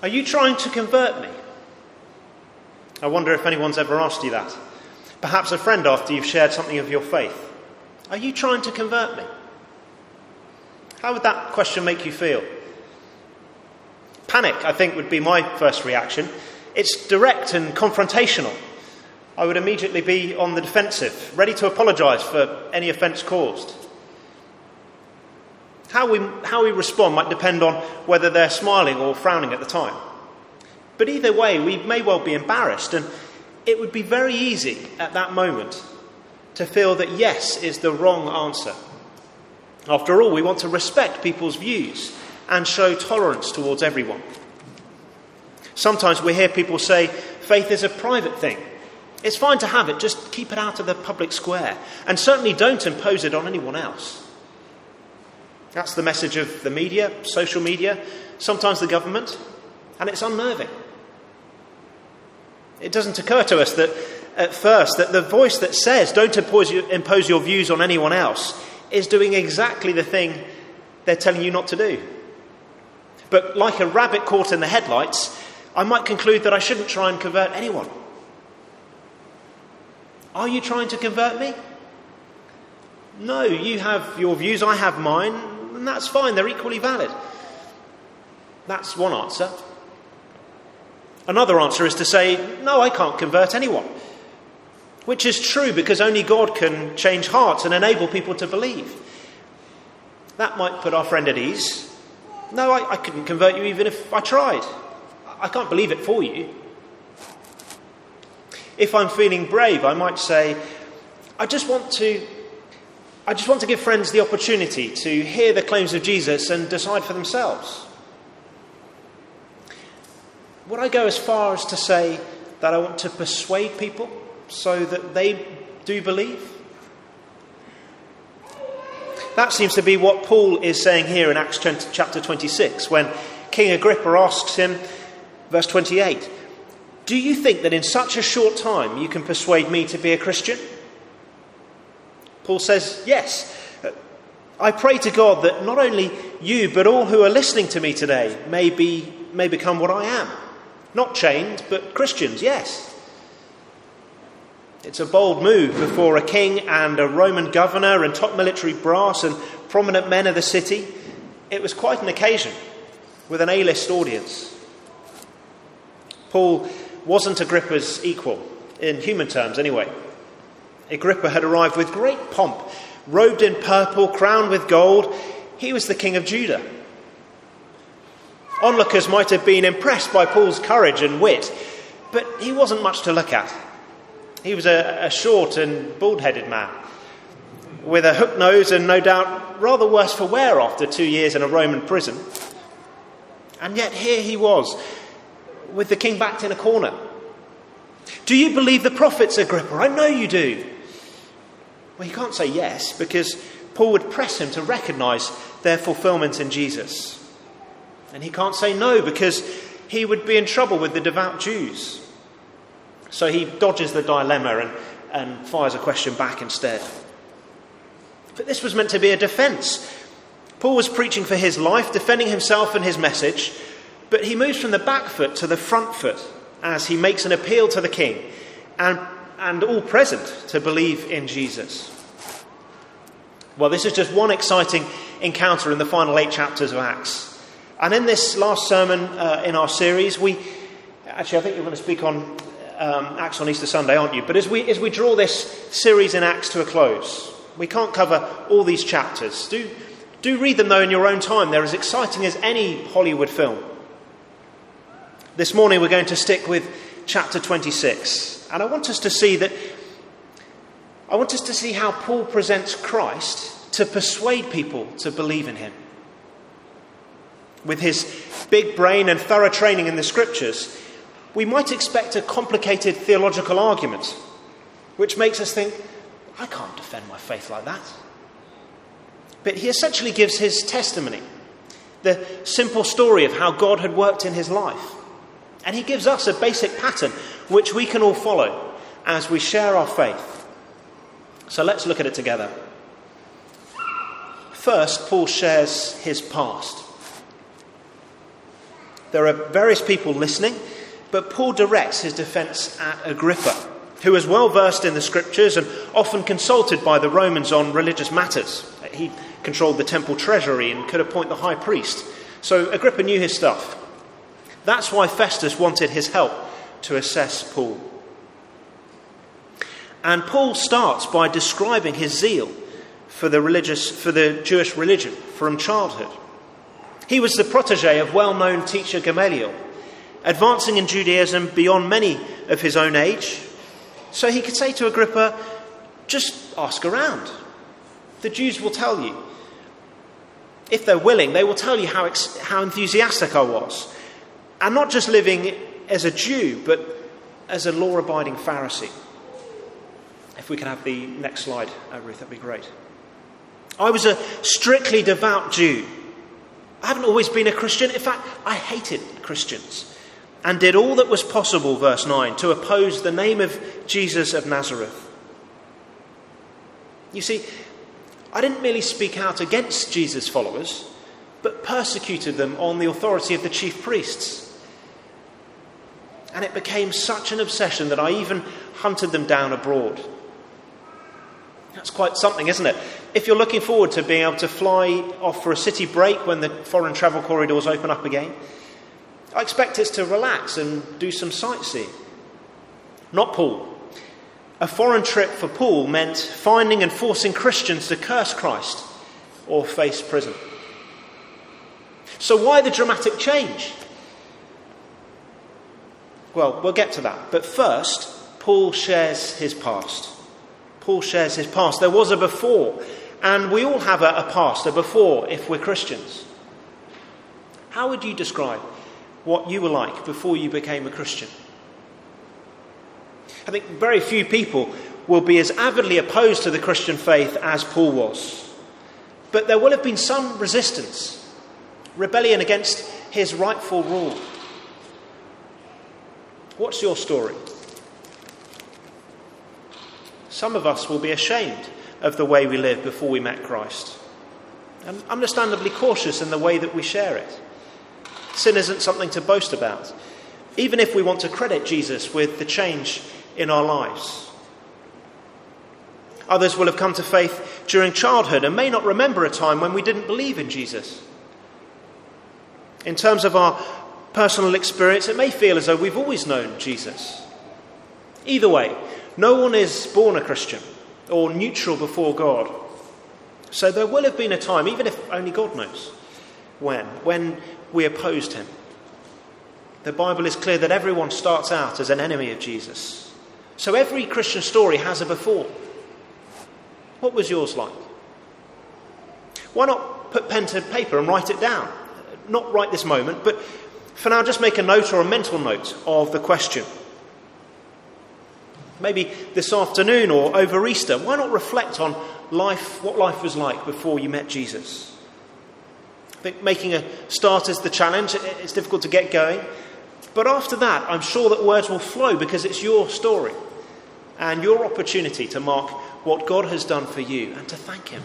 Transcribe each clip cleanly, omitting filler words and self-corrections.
Are you trying to convert me? I wonder if anyone's ever asked you that. Perhaps a friend after you've shared something of your faith. Are you trying to convert me? How would that question make you feel? Panic, I think, would be my first reaction. It's direct and confrontational. I would immediately be on the defensive, ready to apologise for any offence caused. How we respond might depend on whether they're smiling or frowning at the time. But either way, we may well be embarrassed, and it would be very easy at that moment to feel that yes is the wrong answer. After all, we want to respect people's views and show tolerance towards everyone. Sometimes we hear people say faith is a private thing. It's fine to have it, just keep it out of the public square, and certainly don't impose it on anyone else. That's the message of the media, social media, sometimes the government, and it's unnerving. It doesn't occur to us that at first that the voice that says don't impose your views on anyone else is doing exactly the thing they're telling you not to do. But like a rabbit caught in the headlights, I might conclude that I shouldn't try and convert anyone. Are you trying to convert me? No, you have your views, I have mine, and that's fine, they're equally valid. That's one answer. Another answer is to say, no, I can't convert anyone. Which is true because only God can change hearts and enable people to believe. That might put our friend at ease. No, I couldn't convert you even if I tried. I can't believe it for you. If I'm feeling brave, I might say, I just want to give friends the opportunity to hear the claims of Jesus and decide for themselves. Would I go as far as to say that I want to persuade people so that they do believe? That seems to be what Paul is saying here in Acts chapter 26, when King Agrippa asks him, verse 28, do you think that in such a short time you can persuade me to be a Christian? Paul says, yes. I pray to God that not only you, but all who are listening to me today may become what I am. Not chained, but Christians, yes. It's a bold move before a king and a Roman governor and top military brass and prominent men of the city. It was quite an occasion with an A-list audience. Paul wasn't Agrippa's equal, in human terms anyway. Agrippa had arrived with great pomp, robed in purple, crowned with gold. He was the king of Judah. Onlookers might have been impressed by Paul's courage and wit, but he wasn't much to look at. He was a short and bald-headed man, with a hook nose and no doubt rather worse for wear after 2 years in a Roman prison. And yet here he was, with the king backed in a corner. Do you believe the prophets, Agrippa? I know you do. Well, he can't say yes, because Paul would press him to recognise their fulfilment in Jesus. And he can't say no, because he would be in trouble with the devout Jews. So he dodges the dilemma and fires a question back instead. But this was meant to be a defence. Paul was preaching for his life, defending himself and his message, but he moves from the back foot to the front foot as he makes an appeal to the king and all present to believe in Jesus. Well, this is just one exciting encounter in the final 8 chapters of Acts. And in this last sermon in our series, I think you're going to speak on Acts on Easter Sunday, aren't you? But as we draw this series in Acts to a close, we can't cover all these chapters. Do read them, though, in your own time. They're as exciting as any Hollywood film. This morning we're going to stick with chapter 26. And I want us to see how Paul presents Christ to persuade people to believe in him. With his big brain and thorough training in the scriptures, we might expect a complicated theological argument, which makes us think, I can't defend my faith like that. But he essentially gives his testimony, the simple story of how God had worked in his life. And he gives us a basic pattern which we can all follow as we share our faith. So let's look at it together. First, Paul shares his past. There are various people listening, but Paul directs his defence at Agrippa, who was well versed in the scriptures and often consulted by the Romans on religious matters. He controlled the temple treasury and could appoint the high priest. So Agrippa knew his stuff. That's why Festus wanted his help to assess Paul. And Paul starts by describing his zeal for the Jewish religion from childhood. He was the protege of well-known teacher Gamaliel, advancing in Judaism beyond many of his own age. So he could say to Agrippa, just ask around. The Jews will tell you. If they're willing, they will tell you how enthusiastic I was. And not just living as a Jew, but as a law-abiding Pharisee. If we can have the next slide, Ruth, that'd be great. I was a strictly devout Jew. I haven't always been a Christian. In fact, I hated Christians and did all that was possible, verse 9, to oppose the name of Jesus of Nazareth. You see, I didn't merely speak out against Jesus' followers, but persecuted them on the authority of the chief priests. And it became such an obsession that I even hunted them down abroad. That's quite something, isn't it? If you're looking forward to being able to fly off for a city break when the foreign travel corridors open up again, I expect us to relax and do some sightseeing. Not Paul. A foreign trip for Paul meant finding and forcing Christians to curse Christ or face prison. So why the dramatic change? Well, we'll get to that. But first, Paul shares his past. Paul shares his past. There was a before, and we all have a past, a before, if we're Christians. How would you describe what you were like before you became a Christian? I think very few people will be as avidly opposed to the Christian faith as Paul was. But there will have been some resistance, rebellion against his rightful rule. What's your story? Some of us will be ashamed of the way we lived before we met Christ, and understandably cautious in the way that we share it. Sin isn't something to boast about, even if we want to credit Jesus with the change in our lives. Others will have come to faith during childhood and may not remember a time when we didn't believe in Jesus. In terms of our personal experience, it may feel as though we've always known Jesus. Either way, no one is born a Christian or neutral before God. So there will have been a time, even if only God knows when we opposed him. The Bible is clear that everyone starts out as an enemy of Jesus. So every Christian story has a before. What was yours like? Why not put pen to paper and write it down? Not right this moment, but for now just make a note or a mental note of the question. Maybe this afternoon or over Easter, why not reflect on life, what life was like before you met Jesus? I think making a start is the challenge. It's difficult to get going. But after that, I'm sure that words will flow because it's your story and your opportunity to mark what God has done for you and to thank him.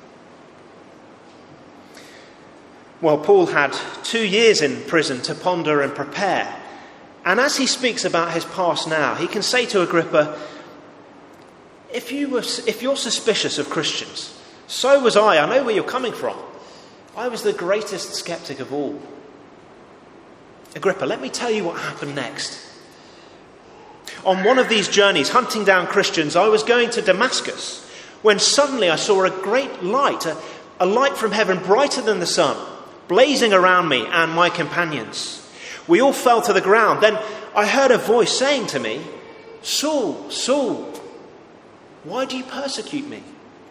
Well, Paul had 2 years in prison to ponder and prepare. And as he speaks about his past now, he can say to Agrippa, if you're suspicious of Christians, so was I. I know where you're coming from. I was the greatest skeptic of all. Agrippa, let me tell you what happened next. On one of these journeys, hunting down Christians, I was going to Damascus, when suddenly I saw a great light, a light from heaven brighter than the sun, blazing around me and my companions. We all fell to the ground. Then I heard a voice saying to me, Saul, Saul, why do you persecute me?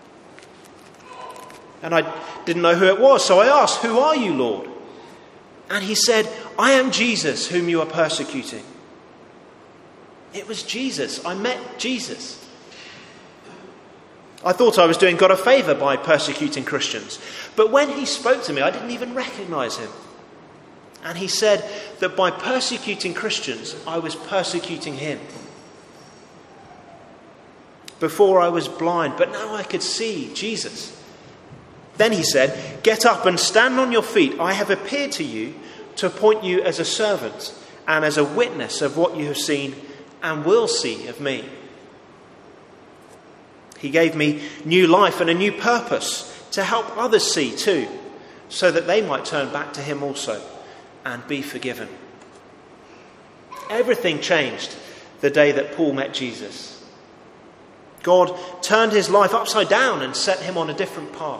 And I didn't know who it was, so I asked, who are you, Lord? And he said, I am Jesus whom you are persecuting. It was Jesus. I met Jesus. I thought I was doing God a favour by persecuting Christians. But when he spoke to me, I didn't even recognise him. And he said that by persecuting Christians, I was persecuting him. Before I was blind, but now I could see Jesus. Then he said, get up and stand on your feet. I have appeared to you to appoint you as a servant and as a witness of what you have seen and will see of me. He gave me new life and a new purpose to help others see too, so that they might turn back to him also and be forgiven. Everything changed the day that Paul met Jesus. God turned his life upside down and set him on a different path.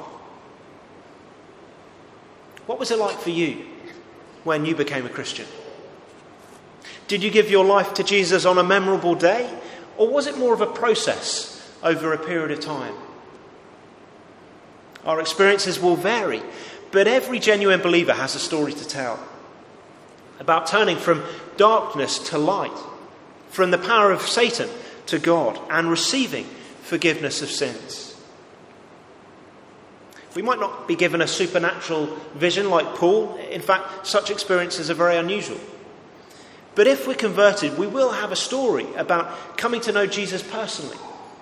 What was it like for you when you became a Christian? Did you give your life to Jesus on a memorable day, or was it more of a process over a period of time? Our experiences will vary, but every genuine believer has a story to tell about turning from darkness to light, from the power of Satan to God, and receiving forgiveness of sins. We might not be given a supernatural vision like Paul. In fact, such experiences are very unusual. But if we're converted, we will have a story about coming to know Jesus personally,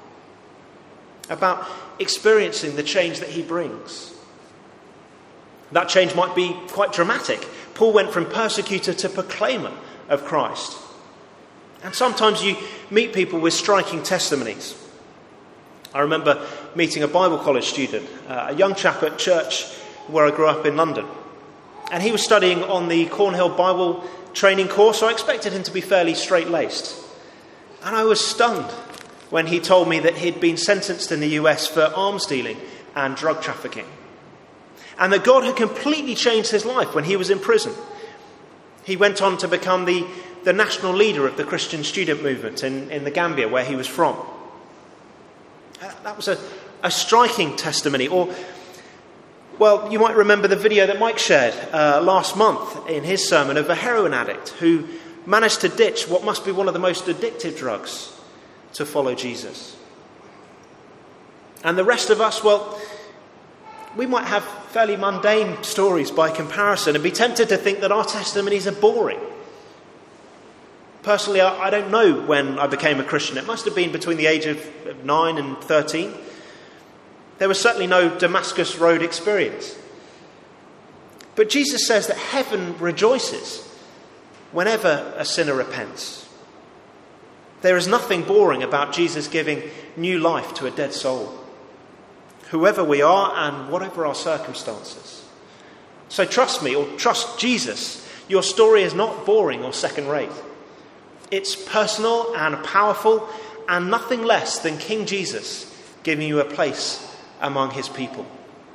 about experiencing the change that he brings. That change might be quite dramatic. Paul went from persecutor to proclaimer of Christ. And sometimes you meet people with striking testimonies. I remember meeting a Bible college student, a young chap at church where I grew up in London. And he was studying on the Cornhill Bible training course, so I expected him to be fairly straight-laced. And I was stunned when he told me that he'd been sentenced in the US for arms dealing and drug trafficking, and that God had completely changed his life when he was in prison. He went on to become the national leader of the Christian student movement in the Gambia, where he was from. That was a striking testimony. Or, well, you might remember the video that Mike shared last month in his sermon of a heroin addict who managed to ditch what must be one of the most addictive drugs to follow Jesus. And the rest of us, well, we might have fairly mundane stories by comparison and be tempted to think that our testimonies are boring. Personally, I don't know when I became a Christian. It must have been between the age of 9 and 13. There was certainly no Damascus Road experience. But Jesus says that heaven rejoices whenever a sinner repents. There is nothing boring about Jesus giving new life to a dead soul, whoever we are and whatever our circumstances. So trust me, or trust Jesus. Your story is not boring or second-rate. It's personal and powerful, and nothing less than King Jesus giving you a place among his people.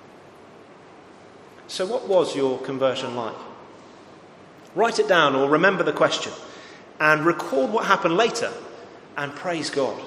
So what was your conversion like? Write it down or remember the question and record what happened later and praise God.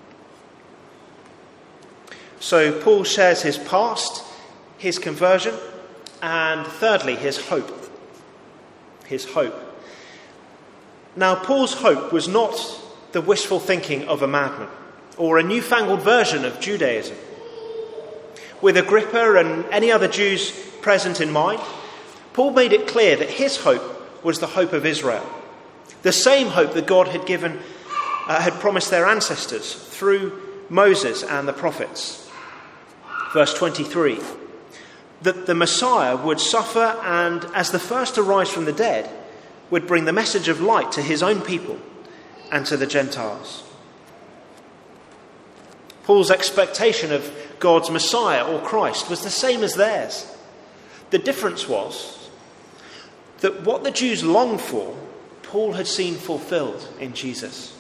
So Paul shares his past, his conversion, and thirdly, his hope. His hope. Now, Paul's hope was not the wishful thinking of a madman or a newfangled version of Judaism. With Agrippa and any other Jews present in mind, Paul made it clear that his hope was the hope of Israel, the same hope that God had promised their ancestors through Moses and the prophets. Verse 23, that the Messiah would suffer and, as the first to rise from the dead, would bring the message of light to his own people and to the Gentiles. Paul's expectation of God's Messiah or Christ was the same as theirs. The difference was that what the Jews longed for, Paul had seen fulfilled in Jesus.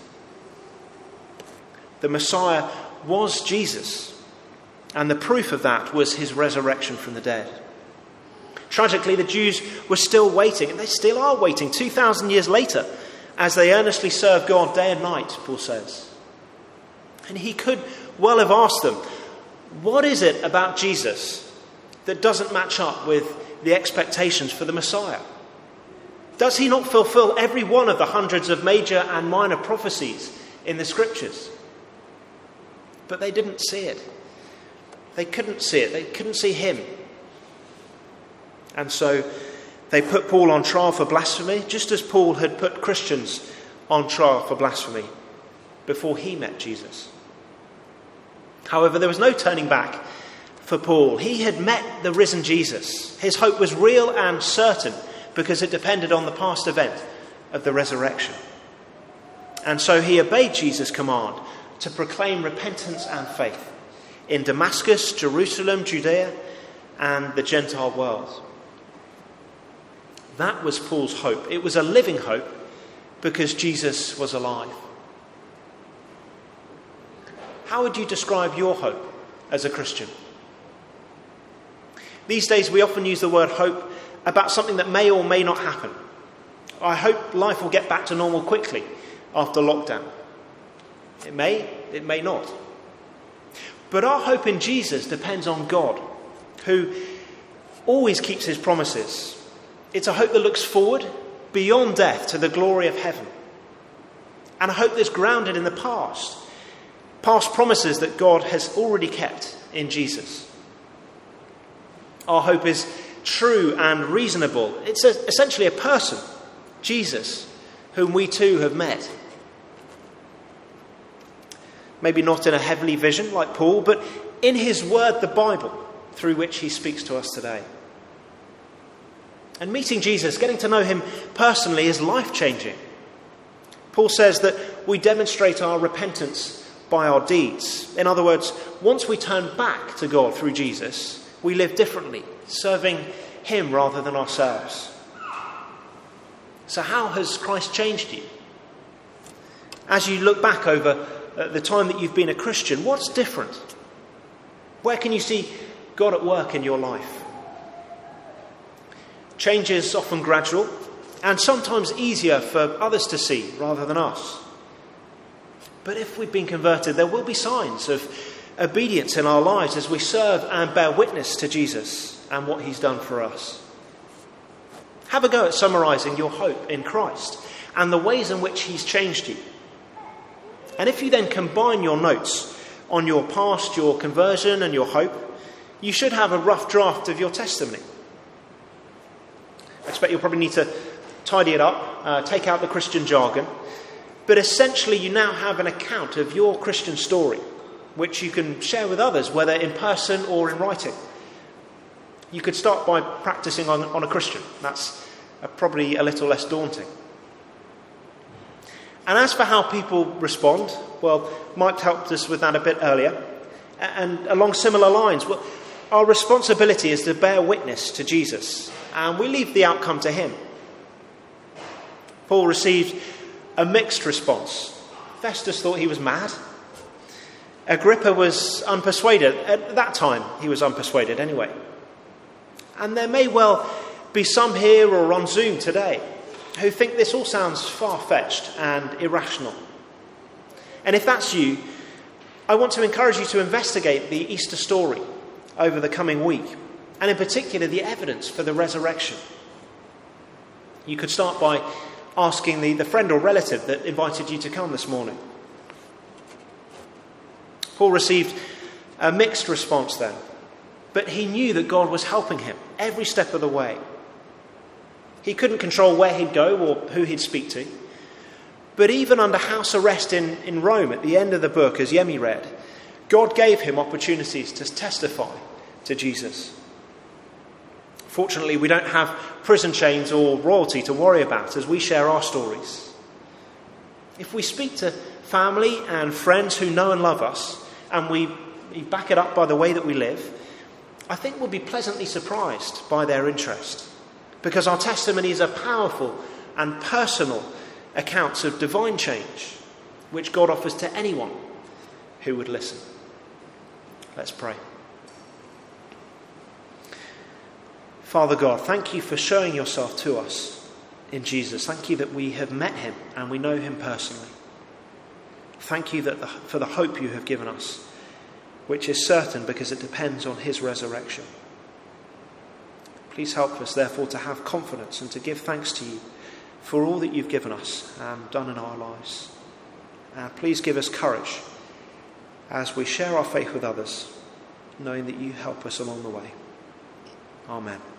The Messiah was Jesus, and the proof of that was his resurrection from the dead. Tragically, the Jews were still waiting, and they still are waiting 2,000 years later, as they earnestly serve God day and night, Paul says. And he could well have asked them, what is it about Jesus that doesn't match up with the expectations for the Messiah? Does he not fulfill every one of the hundreds of major and minor prophecies in the Scriptures? But they didn't see it. They couldn't see it. They couldn't see him. And so they put Paul on trial for blasphemy, just as Paul had put Christians on trial for blasphemy before he met Jesus. However, there was no turning back for Paul. He had met the risen Jesus. His hope was real and certain because it depended on the past event of the resurrection. And so he obeyed Jesus' command to proclaim repentance and faith in Damascus, Jerusalem, Judea, and the Gentile world. That was Paul's hope. It was a living hope because Jesus was alive. How would you describe your hope as a Christian? These days we often use the word hope about something that may or may not happen. I hope life will get back to normal quickly after lockdown. It may not. But our hope in Jesus depends on God, who always keeps his promises. It's a hope that looks forward beyond death to the glory of heaven. And a hope that's grounded in the past promises that God has already kept in Jesus. Our hope is true and reasonable. It's essentially a person, Jesus, whom we too have met. Maybe not in a heavenly vision like Paul, but in his word, the Bible, through which he speaks to us today. And meeting Jesus, getting to know him personally, is life-changing. Paul says that we demonstrate our repentance by our deeds. In other words, once we turn back to God through Jesus, we live differently, serving him rather than ourselves. So how has Christ changed you? As you look back over the time that you've been a Christian, what's different? Where can you see God at work in your life? Change is often gradual and sometimes easier for others to see rather than us. But if we've been converted, there will be signs of obedience in our lives as we serve and bear witness to Jesus and what he's done for us. Have a go at summarising your hope in Christ and the ways in which he's changed you. And if you then combine your notes on your past, your conversion and your hope, you should have a rough draft of your testimony. I expect you'll probably need to tidy it up, take out the Christian jargon. But essentially you now have an account of your Christian story, which you can share with others, whether in person or in writing. You could start by practicing on a Christian. That's probably a little less daunting. And as for how people respond, well, Mike helped us with that a bit earlier. And along similar lines, well, our responsibility is to bear witness to Jesus, and we leave the outcome to him. Paul received a mixed response. Festus thought he was mad. Agrippa was unpersuaded. At that time, he was unpersuaded anyway. And there may well be some here or on Zoom today who think this all sounds far-fetched and irrational. And if that's you, I want to encourage you to investigate the Easter story over the coming week, and in particular the evidence for the resurrection. You could start by asking the friend or relative that invited you to come this morning. Paul received a mixed response then, but he knew that God was helping him every step of the way. He couldn't control where he'd go or who he'd speak to, but even under house arrest in Rome at the end of the book, as Yemi read, God gave him opportunities to testify to Jesus. Fortunately, we don't have prison chains or royalty to worry about as we share our stories. If we speak to family and friends who know and love us, and we back it up by the way that we live, I think we'll be pleasantly surprised by their interest, because our testimonies are powerful and personal accounts of divine change, which God offers to anyone who would listen. Let's pray. Father God, thank you for showing yourself to us in Jesus. Thank you that we have met him and we know him personally. Thank you for the hope you have given us, which is certain because it depends on his resurrection. Please help us, therefore, to have confidence and to give thanks to you for all that you've given us and done in our lives. Please give us courage as we share our faith with others, knowing that you help us along the way. Amen.